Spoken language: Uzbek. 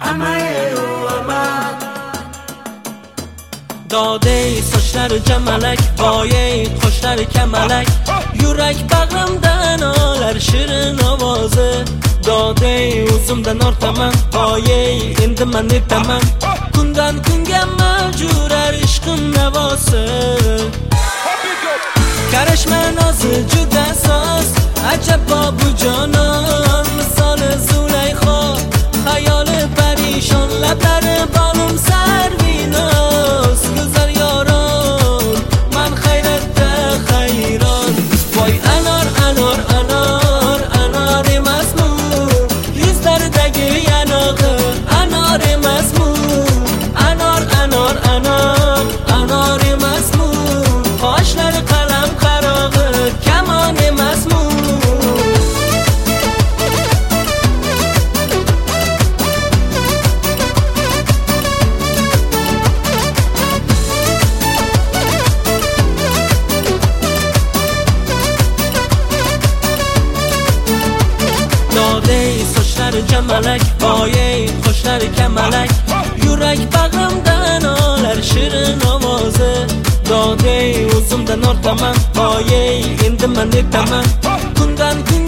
Dode sochlari jamalak, voy qoshlari kamalak, yurak bag'rimdan olar shirin ovozi. Dode o'zimdan ortaman, voy endi men netaman, kundan kunga mavjurar ishqim navosi. Karashma nozi juda soz, ajabo bu jonon, misoli Zulayxo, xayoli parishon, lablari bolim sarvinoz. Go'zal yoron, man hayratda hayron. Voy anor anor anor, anor emasmi? Yuzlaridagi yanog'i anor emasmi? Anor anor anor, anor emasmi? Qoshlari qalam qarog'i kamon emasmi? Sochlari jamalak, voy qoshlari kamalak, yurak bag'rimdan olar shirin ovozi. Dode o'zimdan ortaman, voy endi men netaman, kundan kunga